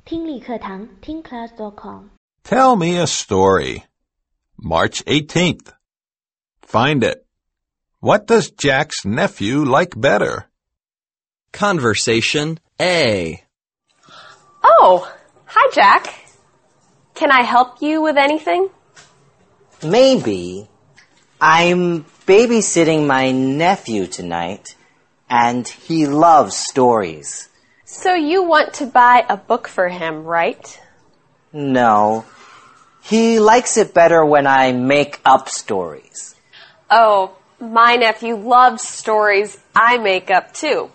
听力课堂听 class.com Tell me a story. March 18th. Find it. What does Jack's nephew like better? Conversation A. Oh, hi, Jack. Can I help you with anything? Maybe. I'm babysitting my nephew tonight, and he loves stories. So you want to buy a book for him, right? No. He likes it better when I make up stories. Oh, my nephew loves stories I make up too.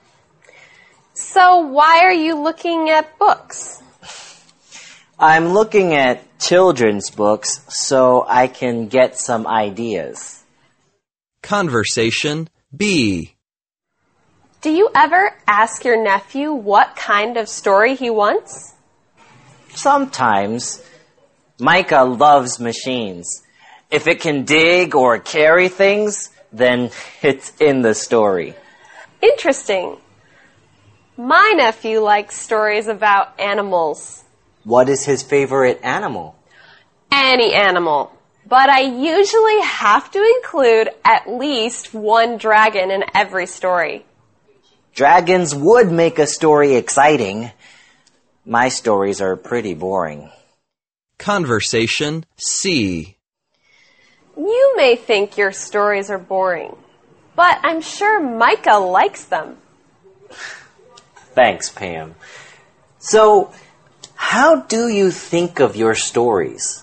So why are you looking at books? I'm looking at children's books so I can get some ideas. Conversation B. Do you ever ask your nephew what kind of story he wants? Sometimes. Micah loves machines. If it can dig or carry things, then it's in the story. Interesting. My nephew likes stories about animals. What is his favorite animal? Any animal. But I usually have to include at least one dragon in every story. Dragons would make a story exciting. My stories are pretty boring. Conversation C. You may think your stories are boring, but I'm sure Micah likes them. Thanks, Pam. So, how do you think of your stories?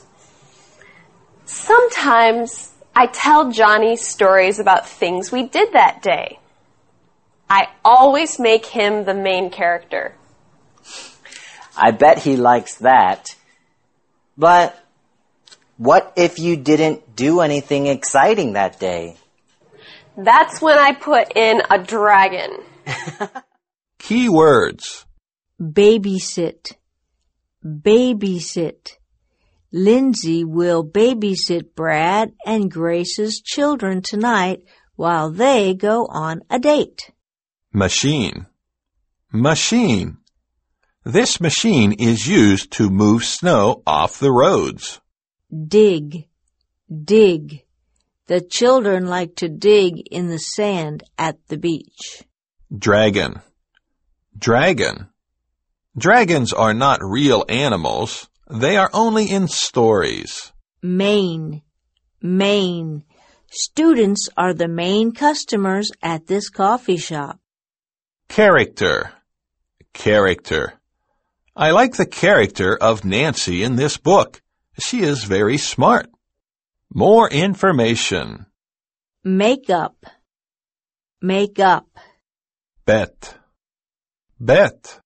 Sometimes I tell Johnny stories about things we did that day. I always make him the main character. I bet he likes that. But what if you didn't do anything exciting that day? That's when I put in a dragon. Key words. Babysit. Babysit. Lindsay will babysit Brad and Grace's children tonight while they go on a date. Machine. Machine. This machine is used to move snow off the roads. Dig. Dig. The children like to dig in the sand at the beach. Dragon. Dragon. Dragons are not real animals. They are only in stories. Main. Main. Students are the main customers at this coffee shop. Character. Character. I like the character of Nancy in this book. She is very smart. More information. Make up. Make up. Bet. Bet.